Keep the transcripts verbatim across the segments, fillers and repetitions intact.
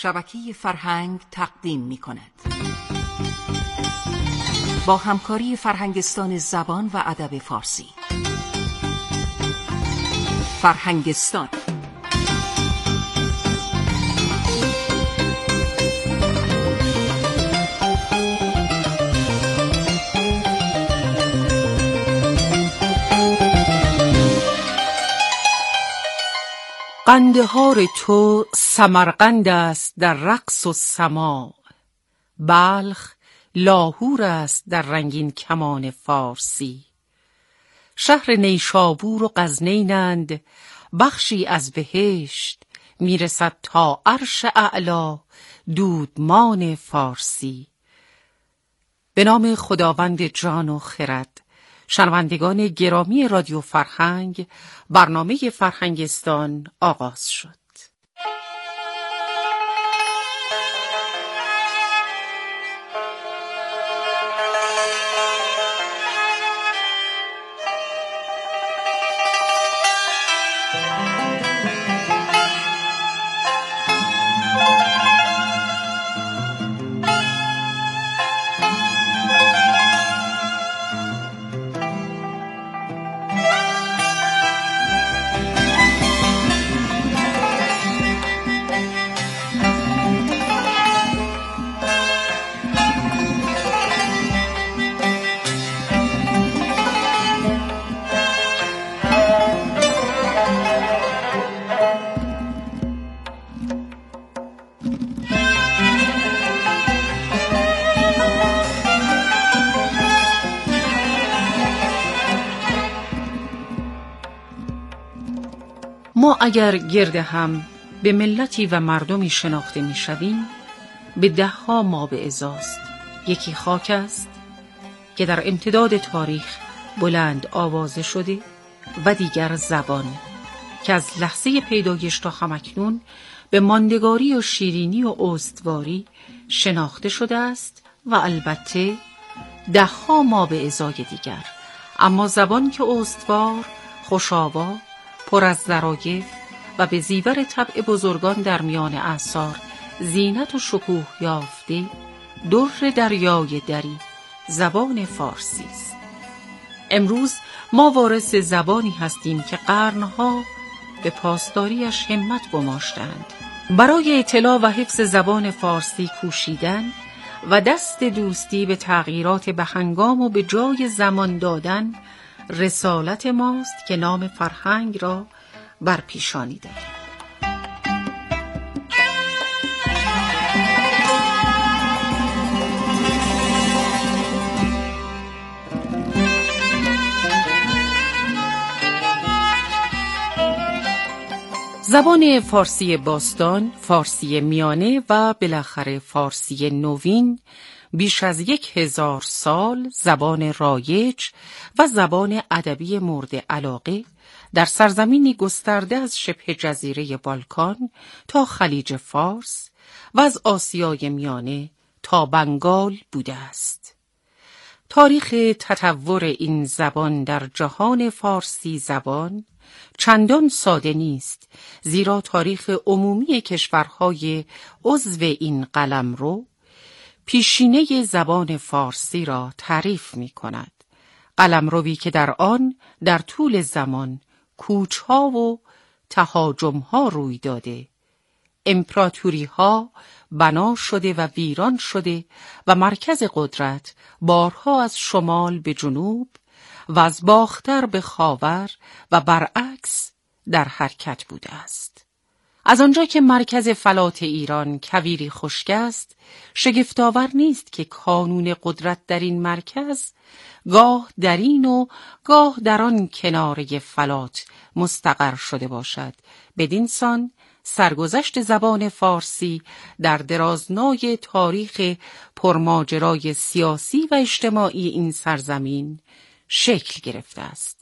شبکه فرهنگ تقدیم می کند. با همکاری فرهنگستان زبان و ادب فارسی. فرهنگستان. قندهار تو سمرقند است در رقص و سماع، بلخ لاهور است در رنگین کمان فارسی. شهر نیشابور و غزنینند بخشی از بهشت، میرسد تا عرش اعلی دودمان فارسی. به نام خداوند جان و خرد. شنوندگان گرامی رادیو فرهنگ، برنامه فرهنگستان آغاز شد. ما اگر گرد هم به ملتی و مردمی شناخته می شویم، به ده ها ما به ازاست. یکی خاک است که در امتداد تاریخ بلند آوازه شده و دیگر زبان که از لحظه پیدایش تا همکنون به ماندگاری و شیرینی و استواری شناخته شده است، و البته ده ها ما به ازای دیگر. اما زبان که استوار، خوش‌آوا، پر از ظرایف و به زیور طبع بزرگان در میان اعصار زینت و شکوه یافته، در دریای دری زبان فارسی است. امروز ما وارث زبانی هستیم که قرنها به پاسداریش همت گماشتند. برای اطلاع و حفظ زبان فارسی کوشیدن و دست دوستی به تغییرات به هنگام و به جای زمان دادن رسالت ماست که نام فرهنگ را بر پیشانی داریم. زبان فارسی باستان، فارسی میانه و بالاخره فارسی نوین بیش از یک هزار سال زبان رایج و زبان ادبی مورد علاقه در سرزمینی گسترده از شبه جزیره بالکان تا خلیج فارس و از آسیای میانه تا بنگال بوده است. تاریخ تطور این زبان در جهان فارسی زبان چندان ساده نیست، زیرا تاریخ عمومی کشورهای عضو این قلمرو پیشینه زبان فارسی را تعریف می کند. قلمروی که در آن در طول زمان کوچها و تهاجمها روی داده، امپراتوریها بنا شده و ویران شده و مرکز قدرت بارها از شمال به جنوب و از باختر به خاور و برعکس در حرکت بوده است. از آنجا که مرکز فلات ایران کویری خشک است، شگفت‌آور نیست که کانون قدرت در این مرکز گاه در این و گاه در آن کناره فلات مستقر شده باشد. بدین سان سرگذشت زبان فارسی در درازنای تاریخ پرماجرای سیاسی و اجتماعی این سرزمین شکل گرفته است.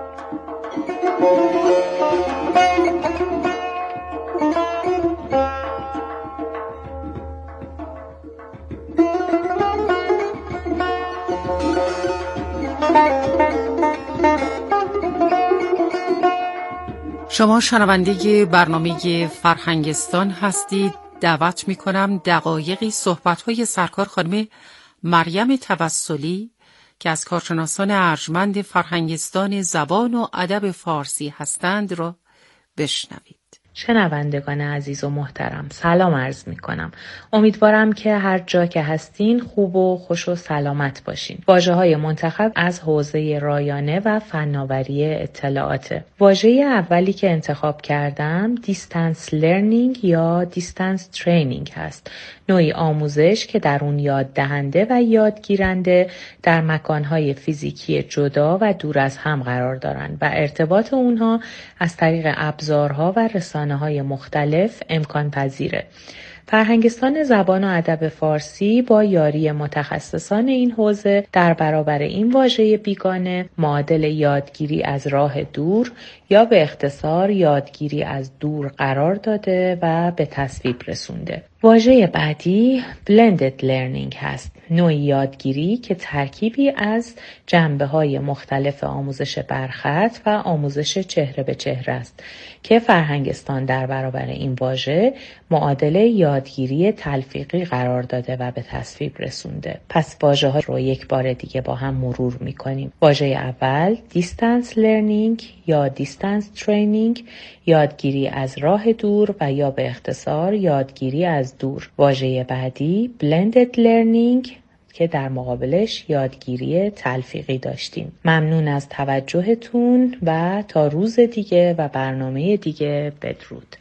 شما شنونده برنامه فرهنگستان هستید. دعوت می کنم دقایقی صحبت‌های سرکار خانم مریم توسلی که از کارشناسان ارجمند فرهنگستان زبان و ادب فارسی هستند را بشنوید. شنوندگان عزیز و محترم، سلام عرض می کنم. امیدوارم که هر جا که هستین خوب و خوش و سلامت باشین. واژه‌های منتخب از حوزه رایانه و فناوری اطلاعات. واژه اولی که انتخاب کردم دیستنس لرنینگ یا دیستنس ترینینگ هست. نوعی آموزش که در اون یاد دهنده و یادگیرنده در مکانهای فیزیکی جدا و دور از هم قرار دارند و ارتباط اونها از طریق ابزارها و رسانه‌های مختلف امکان پذیره. فرهنگستان زبان و ادب فارسی با یاری متخصصان این حوزه در برابر این واژه بیگانه معادل یادگیری از راه دور یا به اختصار یادگیری از دور قرار داده و به تصویب رسونده. واژه بعدی blended learning هست. نوعی یادگیری که ترکیبی از جنبه‌های مختلف آموزش برخط و آموزش چهره به چهره است که فرهنگستان در برابر این واژه معادل یادگیری تلفیقی قرار داده و به تصویب رسونده. پس واژه‌ها رو یک بار دیگه با هم مرور می‌کنیم. واژه اول distance learning یا distance training، یادگیری از راه دور و یا به اختصار یادگیری از دور. واژه بعدی blended learning که در مقابلش یادگیری تلفیقی داشتیم. ممنون از توجهتون و تا روز دیگه و برنامه دیگه بدرود.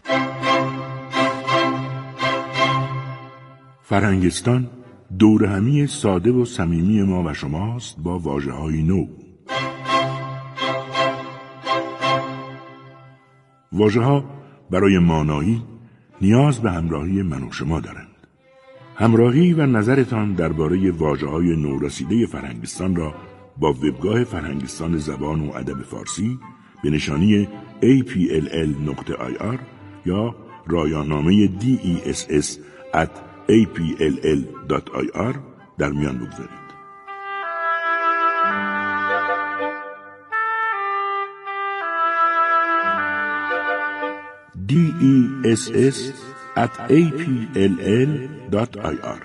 فرهنگستان دور همی ساده و صمیمی ما و شماست با واژه‌های نو. واژه‌ها برای مانایی نیاز به همراهی من و شما دارند. همراهی و نظرتان درباره واژه‌های نورسیده فرهنگستان را با وبگاه فرهنگستان زبان و ادب فارسی به نشانی ای پی ال ال نقطه آی آر یا رایانامه دی ای اس اس ات ای پی ال ال دات آی آر در میان بگذارید. دی ای اس اس ات ای پی ال ال دات آی آر.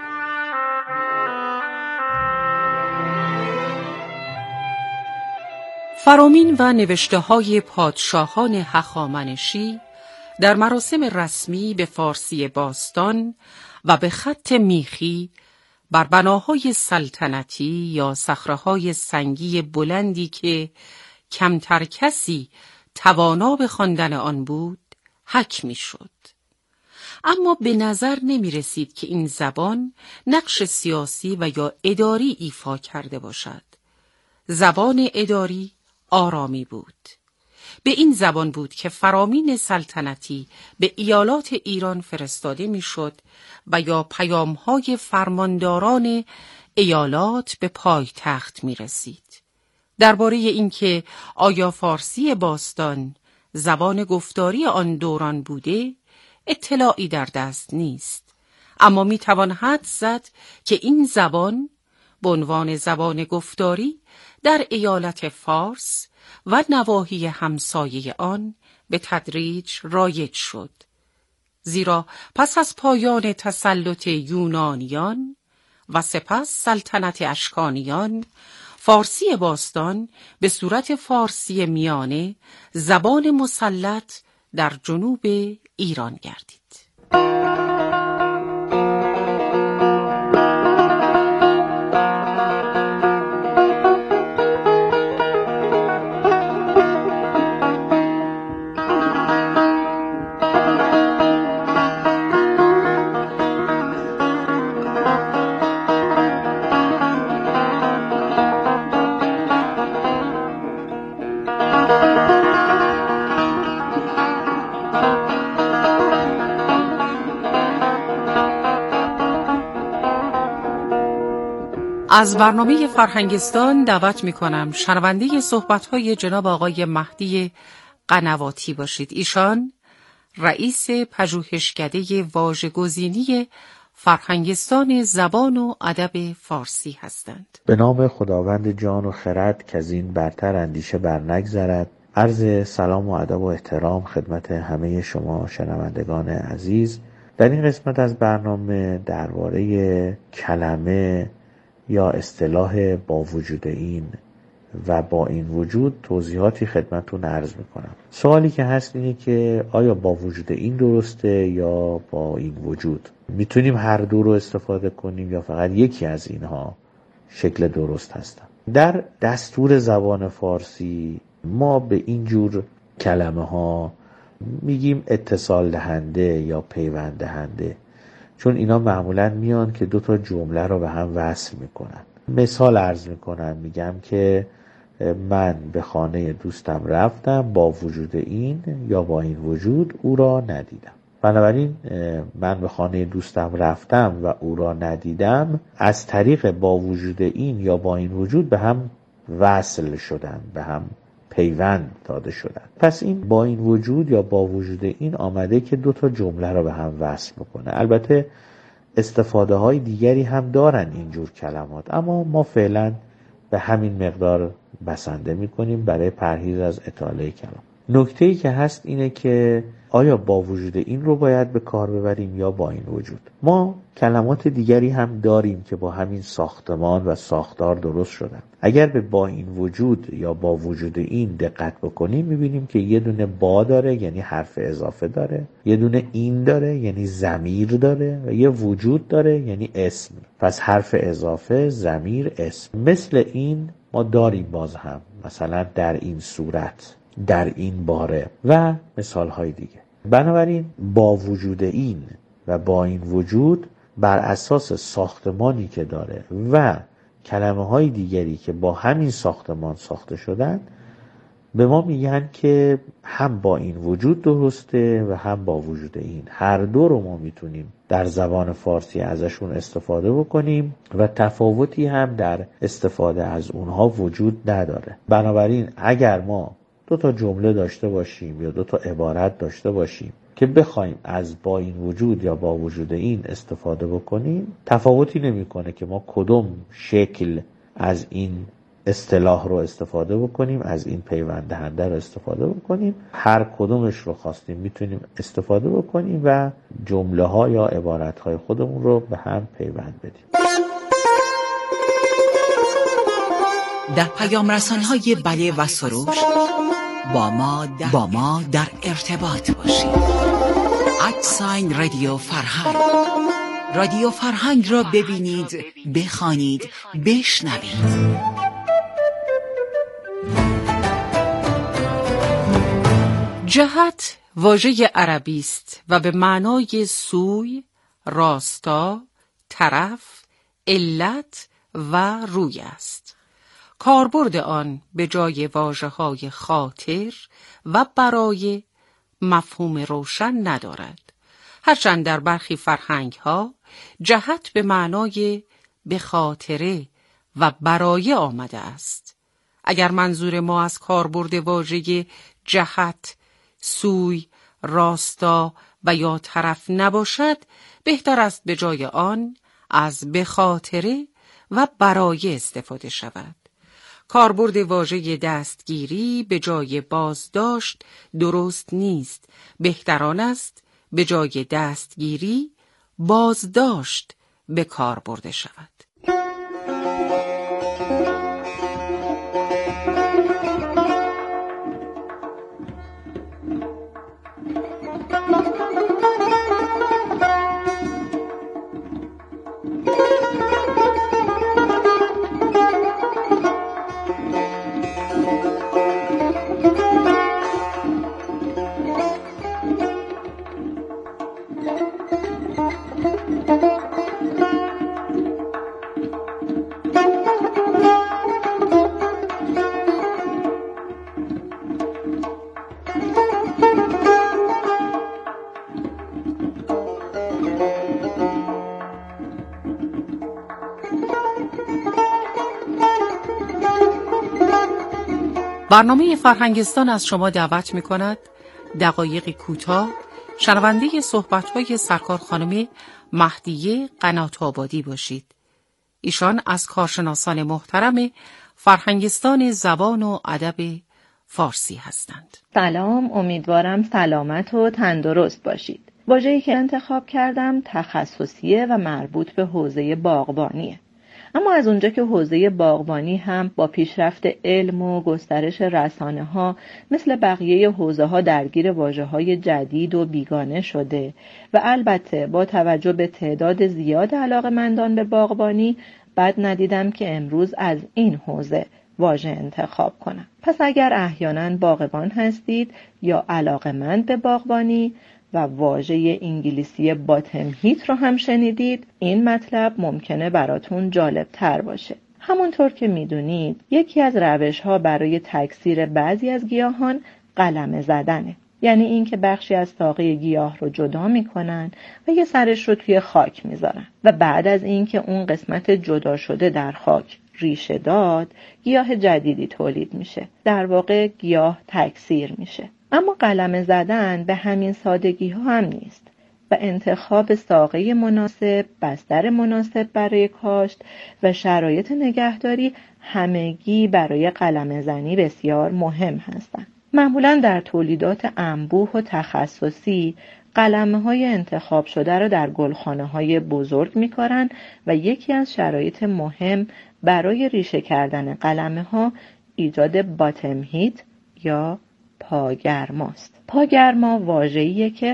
فرامین و نوشته های پادشاهان هخامنشی در مراسم رسمی به فارسی باستان و به خط میخی بر بناهای سلطنتی یا صخره‌های سنگی بلندی که کمتر کسی توانا به خواندن آن بود حک می‌شد. اما به نظر نمی رسید که این زبان نقش سیاسی و یا اداری ایفا کرده باشد. زبان اداری آرامی بود. به این زبان بود که فرامین سلطنتی به ایالات ایران فرستاده می شد و یا پیام‌های فرمانداران ایالات به پایتخت می رسید. درباره اینکه آیا فارسی باستان زبان گفتاری آن دوران بوده، اطلاعی در دست نیست، اما می توان حدس زد که این زبان به عنوان زبان گفتاری در ایالت فارس و نواحی همسایه آن به تدریج رایج شد. زیرا پس از پایان تسلط یونانیان و سپس سلطنت اشکانیان، فارسی باستان به صورت فارسی میانه زبان مسلط در جنوب ایران گردید. از برنامه فرهنگستان دعوت می کنم شنونده صحبت‌های جناب آقای مهدی قنواتی باشید. ایشان رئیس پژوهشکده واژه‌گزینی فرهنگستان زبان و ادب فارسی هستند. به نام خداوند جان و خرد که از این برتر اندیشه بر نگذرد. عرض سلام و ادب و احترام خدمت همه شما شنوندگان عزیز. در این قسمت از برنامه درباره کلمه یا اصطلاح با وجود این و با این وجود توضیحاتی خدمتتون عرض میکنم. سوالی که هست اینه که آیا با وجود این درسته یا با این وجود؟ میتونیم هر دو رو استفاده کنیم یا فقط یکی از اینها شکل درست هستن؟ در دستور زبان فارسی ما به این جور کلمه ها میگیم اتصال دهنده یا پیوند دهنده، چون اینا معمولا میان که دو تا جمله رو به هم وصل میکنن. مثال عرض میکنم، میگم که من به خانه دوستم رفتم، با وجود این یا با این وجود او را ندیدم. بنابراین من به خانه دوستم رفتم و او را ندیدم از طریق با وجود این یا با این وجود به هم وصل شدن، به هم پیوند داده شدن. پس این با این وجود یا با وجود این آمده که دو تا جمله را به هم وصل بکنه. البته استفاده های دیگری هم دارن اینجور کلمات، اما ما فعلا به همین مقدار بسنده میکنیم برای پرهیز از اطاله کلام. نکته‌ای که هست اینه که آیا با وجود این رو باید به کار ببریم یا با این وجود؟ ما کلمات دیگری هم داریم که با همین ساختمان و ساختار درست شدن. اگر به با این وجود یا با وجود این دقت بکنیم میبینیم که یه دونه با داره یعنی حرف اضافه داره، یه دونه این داره یعنی ضمیر داره و یه وجود داره یعنی اسم. پس حرف اضافه، ضمیر، اسم. مثل این ما داریم باز هم، مثلا در این صورت، در این باره و مثال های دیگه. بنابراین با وجود این و با این وجود بر اساس ساختمانی که داره و کلمه های دیگری که با همین ساختمان ساخته شدن به ما میگن که هم با این وجود درسته و هم با وجود این. هر دو رو ما میتونیم در زبان فارسی ازشون استفاده بکنیم و تفاوتی هم در استفاده از اونها وجود نداره. بنابراین اگر ما دو تا جمله داشته باشیم یا دو تا عبارت داشته باشیم که بخوایم از با این وجود یا با وجود این استفاده بکنیم، تفاوتی نمیکنه که ما کدوم شکل از این اصطلاح رو استفاده بکنیم، از این پیوند دهنده رو استفاده بکنیم. هر کدومش رو خواستیم میتونیم استفاده بکنیم و جمله ها یا عبارت های خودمون رو به هم پیوند بدیم. در پیام رسان‌های بله و سروش با ما در, با ما در ارتباط باشید. ادساین رادیو فرهنگ. رادیو فرهنگ را ببینید، بخوانید، بشنوید. جهت واژه عربی است و به معنای سوی، راستا، طرف، علت و روی است. کاربرد آن به جای واژه‌های خاطر و برای مفهوم روشن ندارد. هرچند در برخی فرهنگ‌ها جهت به معنای به خاطره و برای آمده است. اگر منظور ما از کاربرد واژه جهت، سوی، راستا و یا طرف نباشد، بهتر است به جای آن از به خاطره و برای استفاده شود. کاربرد واژه دستگیری به جای بازداشت درست نیست. بهتر آن است به جای دستگیری بازداشت به کار برده شود. برنامه فرهنگستان از شما دعوت می کند دقایقی کوتاه شنونده صحبت‌های سرکار خانم مهدیه قنات آبادی باشید. ایشان از کارشناسان محترم فرهنگستان زبان و ادب فارسی هستند. سلام، امیدوارم سلامت و تندرست باشید. واژه‌ای که انتخاب کردم تخصصیه و مربوط به حوزه باغبانیه. اما از اونجا که حوزه باغبانی هم با پیشرفت علم و گسترش رسانه‌ها مثل بقیه حوزه‌ها درگیر واژه‌های جدید و بیگانه شده و البته با توجه به تعداد زیاد علاقه‌مندان به باغبانی بد ندیدم که امروز از این حوزه واژه انتخاب کنم. پس اگر احیانا باغبان هستید یا علاقه‌مند به باغبانی و واژه انگلیسی باتم هیت رو هم شنیدید، این مطلب ممکنه براتون جالب تر باشه. همونطور که میدونید یکی از روش‌ها برای تکثیر بعضی از گیاهان قلمه زدنه. یعنی این که بخشی از ساقه گیاه رو جدا میکنن و یه سرش رو توی خاک میذارن و بعد از این که اون قسمت جدا شده در خاک ریشه داد، گیاه جدیدی تولید میشه. در واقع گیاه تکثیر میشه. اما قلمه زدن به همین سادگی ها هم نیست و انتخاب ساقه مناسب، بستر مناسب برای کاشت و شرایط نگهداری همگی برای قلمه زنی بسیار مهم هستند. معمولاً در تولیدات انبوه و تخصصی قلمه های انتخاب شده را در گلخانه های بزرگ می کارن و یکی از شرایط مهم برای ریشه کردن قلمه ها ایجاد باتم هیت یا پاگرماست. پاگرما واژه‌ایه که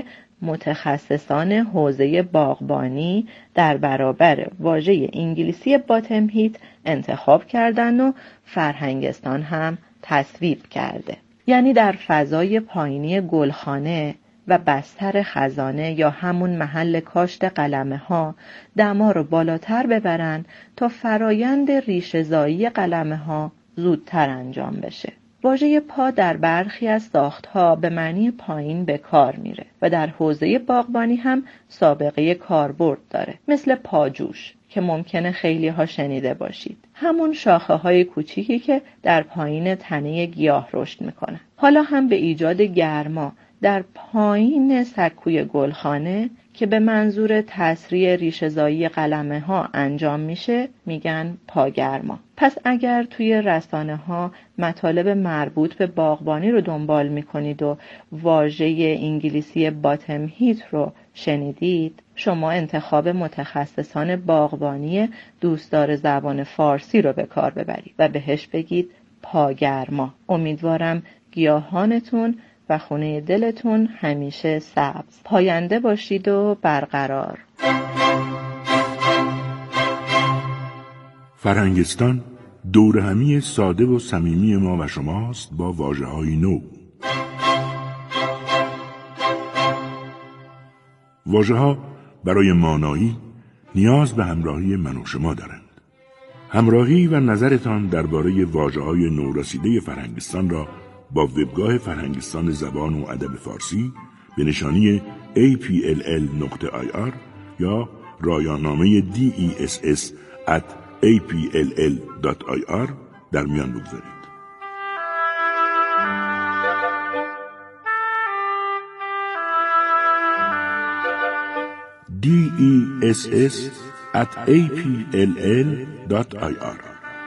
متخصصان حوزه باغبانی در برابر واژه انگلیسی باتم هیت انتخاب کردن و فرهنگستان هم تصویب کرده. یعنی در فضای پایینی گلخانه و بستر خزانه یا همون محل کاشت قلمه ها دما رو بالاتر ببرن تا فرایند ریشه‌زایی قلمه ها زودتر انجام بشه. واژه پا در برخی از ساختها به معنی پایین به کار میره و در حوزه باغبانی هم سابقه کاربرد داره، مثل پاجوش که ممکنه خیلی ها شنیده باشید. همون شاخه های کوچیکی که در پایین تنه گیاه رشد میکنن. حالا هم به ایجاد گرما در پایین سکوی گلخانه که به منظور تسریع ریشه‌زایی قلمه ها انجام میشه میگن پاگرما. پس اگر توی رسانه ها مطالب مربوط به باغبانی رو دنبال میکنید و واژه انگلیسی باتم هیت رو شنیدید، شما انتخاب متخصصان باغبانی دوستدار زبان فارسی رو به کار ببرید و بهش بگید پاگرما. امیدوارم گیاهانتون و خونه دلتون همیشه سبز، پاینده باشید و برقرار. فرهنگستان دور همی ساده و صمیمی ما و شماست با واژه‌های نو. واژه‌ها برای مانایی نیاز به همراهی من و شما دارند. همراهی و نظرتان درباره واژه‌های نورسیده فرهنگستان را با وبگاه فرهنگستان زبان و ادب فارسی به نشانی ای پی ال ال نقطه آی آر یا رایانامه دی ای اس اس ات ای پی ال ال دات آی آر در میان بگذارید. دی ای اس اس ات ای پی ال ال دات آی آر.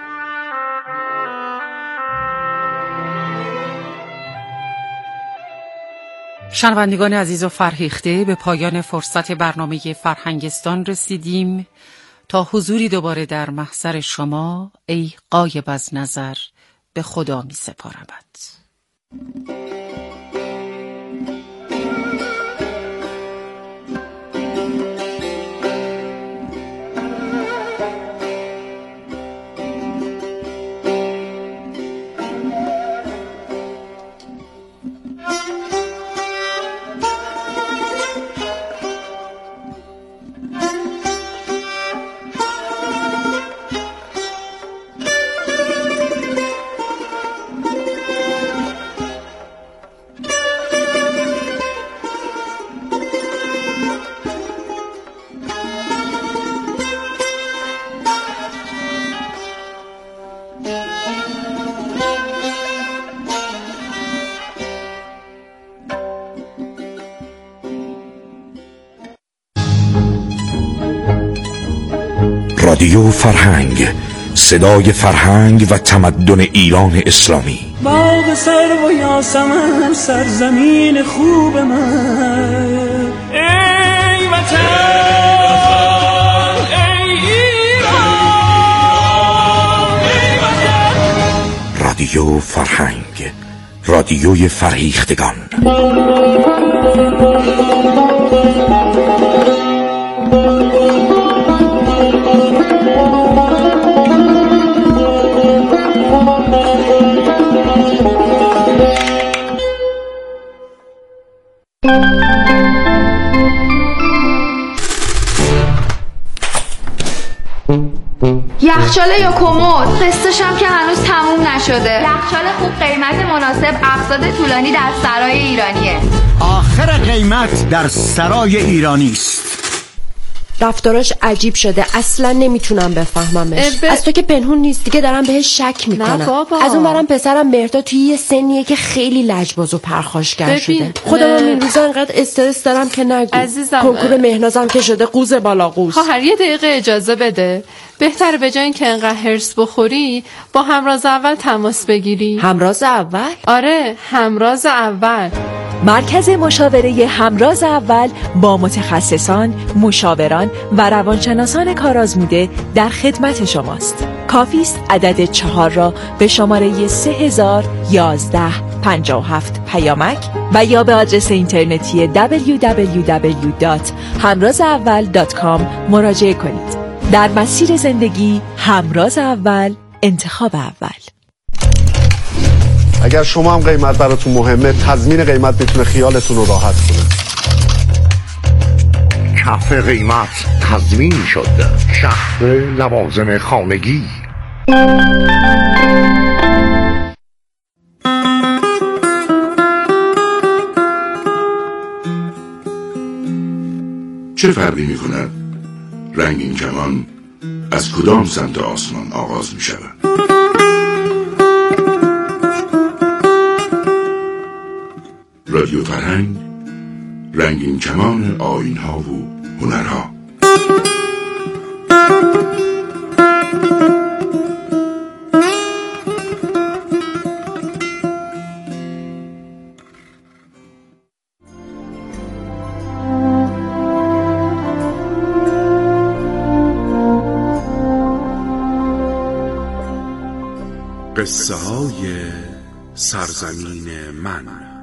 شنوندگان عزیز و فرهیخته، به پایان فرصت برنامه فرهنگستان رسیدیم. تا حضوری دوباره در محضر شما، ای غایب از نظر، به خدا می سپارمت. رادیو فرهنگ، صدای فرهنگ و تمدن ایران اسلامی. باغ سرو و یاسمن سرزمین خوب من، ای وطن ای ایران ای وطن. رادیو فرهنگ، رادیوی فرهیختگان. یخچاله یا کمد، قسطش هم که هنوز تموم نشده. یخچال خوب قیمت مناسب، اقساط طولانی در سرای ایرانیه. آخر قیمت در سرای ایرانی است. رفتاراش عجیب شده، اصلا نمیتونم بفهممش. ب... از تو که پنهون نیست دیگه، دارم بهش شک میکنم. از اون برم پسرم مهرداد توی یه سنیه که خیلی لجباز و پرخاشگر شده. خودم این روزا انقدر استرس دارم که نگو. عزیزم کنکور مهنازم که شده قوز بالا قوز. خواهر یه دقیقه اجازه بده. بهتر به جای اینکه انقدر هرس بخوری با همراز اول تماس بگیری. همراز اول؟ آره، همراز اول. مرکز مشاوره همراز اول با متخصصان، مشاوران و روانشناسان کارآزموده در خدمت شماست. کافی است عدد چهار را به شماره سه هزار و یازده پنجاه و هفت پیامک و یا به آدرس اینترنتی دبلیو دبلیو دبلیو دات همراز اول دات کام مراجعه کنید. در مسیر زندگی همراز اول، انتخاب اول. اگر شما هم قیمت براتون مهمه، تضمین قیمت میتونه خیالتون رو راحت کنه. کف قیمت تضمین شد. شهر لوازم خانگی. چه فرقی میکند رنگین کمان از کدام سمت آسمان آغاز میشود؟ رادیو فرهنگ، رنگین کمان آیین‌ها و هنرها. قصه های سرزمین من.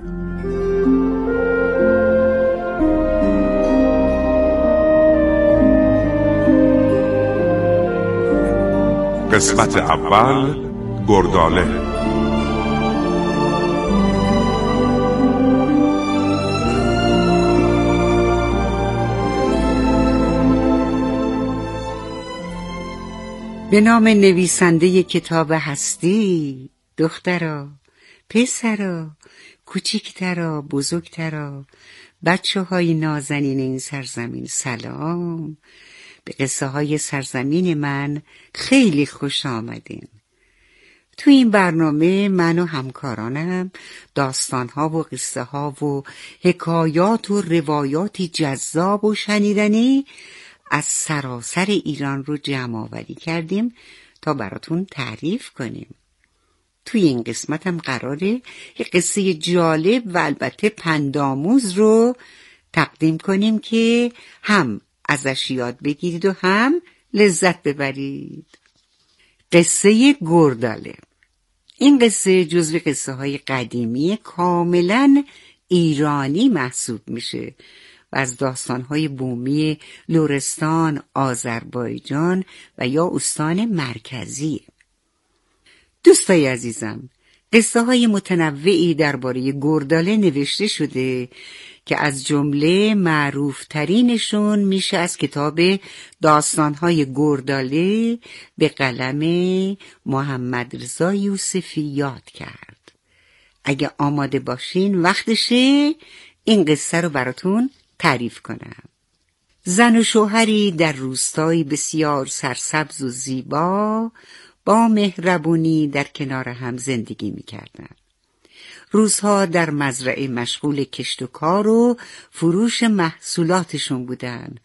قسمت اول، گرداله. به نام نویسنده کتاب هستی، دخترا، پسرا، کوچیکترا، بزرگترا، بچه های نازنین این سرزمین، سلام. به قصه های سرزمین من خیلی خوش آمدین. تو این برنامه من و همکارانم داستان ها و قصه ها و حکایات و روایاتی جذاب و شنیدنی از سراسر ایران رو جمع آوری کردیم تا براتون تعریف کنیم. توی این قسمت هم قراره یه قصه جالب و البته پندآموز رو تقدیم کنیم که هم ازش یاد بگیرید و هم لذت ببرید. قصه گرداله. این قصه جزو قصه های قدیمی کاملا ایرانی محسوب میشه و از داستان های بومی لرستان، آذربایجان و یا استان مرکزی. دوستای عزیزم، قصه های متنوعی درباره گرداله نوشته شده که از جمله معروف ترینشون میشه از کتاب داستان‌های گرداله به قلم محمد رضا یوسفی یاد کرد. اگه آماده باشین وقتشه این قصه رو براتون تعریف کنم. زن و شوهری در روستایی بسیار سرسبز و زیبا با مهربونی در کنار هم زندگی می‌کردند. روزها در مزرعه مشغول کشت و کار و فروش محصولاتشون بودن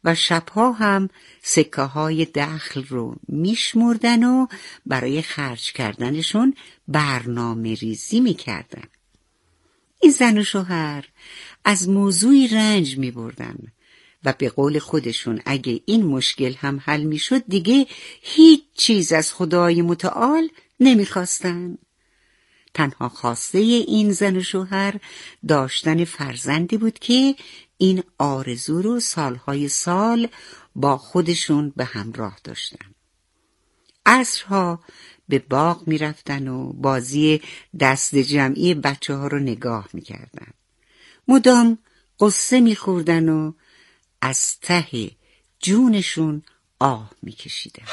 و شبها هم سکه های دخل رو میشمردن و برای خرج کردنشون برنامه ریزی میکردن. این زن و شوهر از موضوعی رنج میبردن و به قول خودشون اگه این مشکل هم حل میشد دیگه هیچ چیز از خدای متعال نمیخواستن. تنها خواسته این زن و شوهر داشتن فرزندی بود که این آرزو رو سالهای سال با خودشون به همراه داشتن. عصرها به باغ می رفتن و بازی دست جمعی بچه ها رو نگاه می کردن. مدام قصه می خوردن و از ته جونشون آه می کشیدن.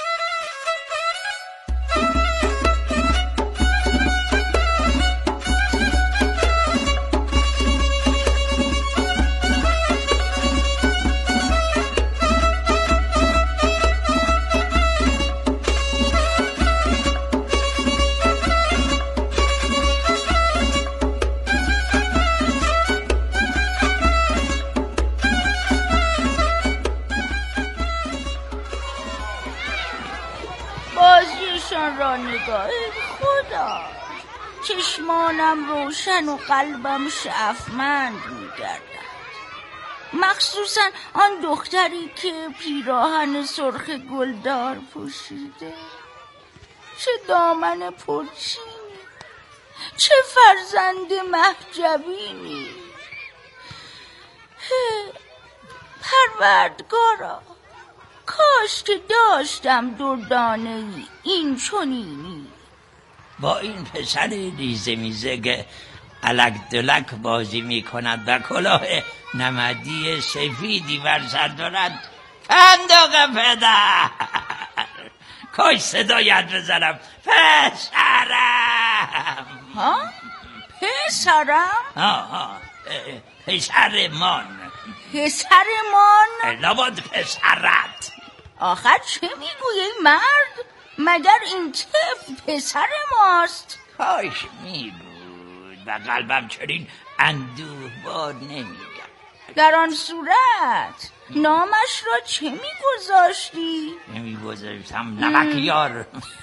را نگاه خدا، چشمانم روشن و قلبم شعفمند می‌گردد. مخصوصا آن دختری که پیراهن سرخ گلدار پوشیده، چه دامن پرچینی، چه فرزند مهجبینی. پروردگارا، کاش که داشتم دردانه ای این چنینی. با این پسر ریزه میزه که الک دلک بازی میکند و کلاه نمدی سفیدی بر سر دارد، فندق پدر، کاش صدایت بزنم پسرم. ها؟ پسرم؟ ها ها پسرمان. پسرمان؟ لابد پسرت. آخر چه میگویی مرد؟ مگر این طفل پسر ماست؟ کاش می بود و قلبم چنین اندوه بار نمیگم. در آن صورت نامش را چه میگذاشتی؟ نمیگذاشتم نمک یار.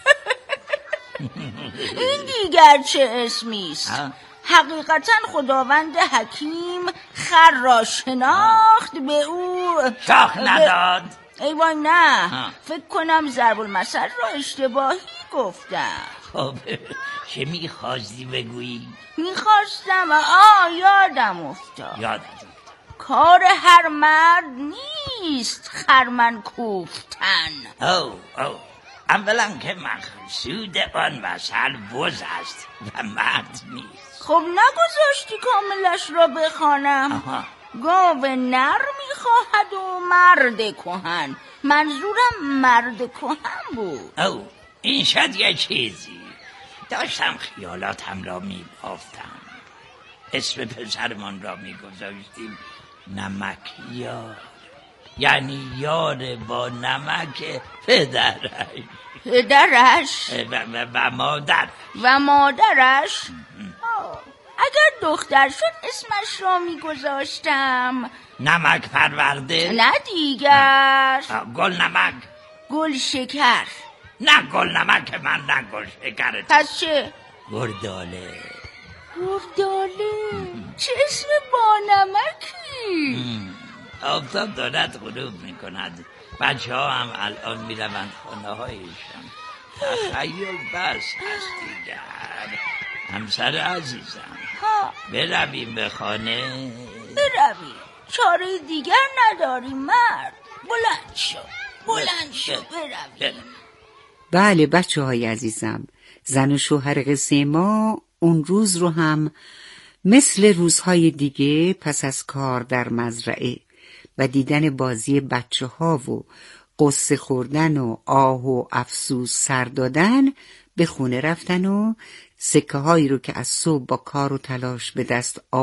این دیگر چه اسمیست؟ حقیقتا خداوند حکیم خر را شناخت به او شاخ نداد. ای وای نه ها. فکر کنم ضرب المثل را اشتباهی گفتم. خب چه میخواستی بگویی؟ میخواستم آه یادم افتاد. یادم کار هر مرد نیست خرمن کوفتن. او او اولا که مقصود آن مثل بز است و مرد نیست. خب نگذاشتی کاملش را بخوانم. گاو نر میخواهد و مرد کهن. منظورم مرد کهن بود. او این شد یه چیزی. داشتم خیالاتم را میبافتم. اسم پسرمان را میگذاشتیم نمک یار، یعنی یار با نمک پدرش. پدرش؟ و, و, و مادر و مادرش؟ اگر دختر شد اسمش را میگذاشتم نمک پرورده. نه دیگر گل نمک. گل شکر. نه گل نمک من نه گل شکر. پس چه؟ گرداله. گرداله؟ چه اسم با نمکی؟ آفتاب دارد غروب میکند. بچه ها هم الان میروند خانه هایشان. تخیل بس هست دیگر. همسر عزیزم ها. برویم به خانه. برویم، چاره دیگر نداریم مرد. بلند شو بلند شو برویم. بله بچه های عزیزم، زن و شوهر قصه ما اون روز رو هم مثل روزهای دیگه پس از کار در مزرعه و دیدن بازی بچه ها و قصه خوردن و آه و افسوس سر دادن به خونه رفتن و سکه هایی رو که از صبح با کار و تلاش به دست